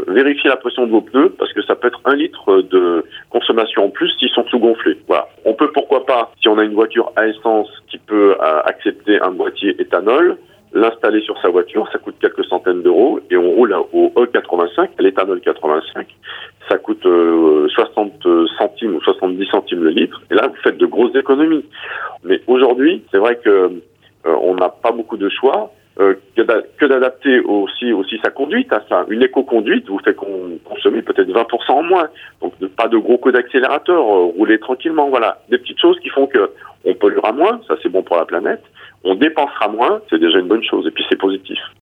vérifier la pression de vos pneus parce que ça peut être 1 litre de consommation en plus s'ils sont sous-gonflés. Voilà. On peut pourquoi pas, si on a une voiture à essence qui peut accepter un boîtier éthanol, l'installer sur sa voiture, ça coûte quelques centaines d'euros et on roule au E85, à l'éthanol 85. Ça coûte 60 centimes ou 70 centimes le litre. Et là, vous faites de grosses économies. Mais aujourd'hui, c'est vrai que on n'a pas beaucoup de choix. Que d'adapter aussi sa conduite à ça. Une éco-conduite vous fait consommer peut-être 20% en moins. Donc pas de gros coups d'accélérateur, rouler tranquillement. Voilà, des petites choses qui font que on polluera moins, ça c'est bon pour la planète. On dépensera moins, c'est déjà une bonne chose et puis c'est positif.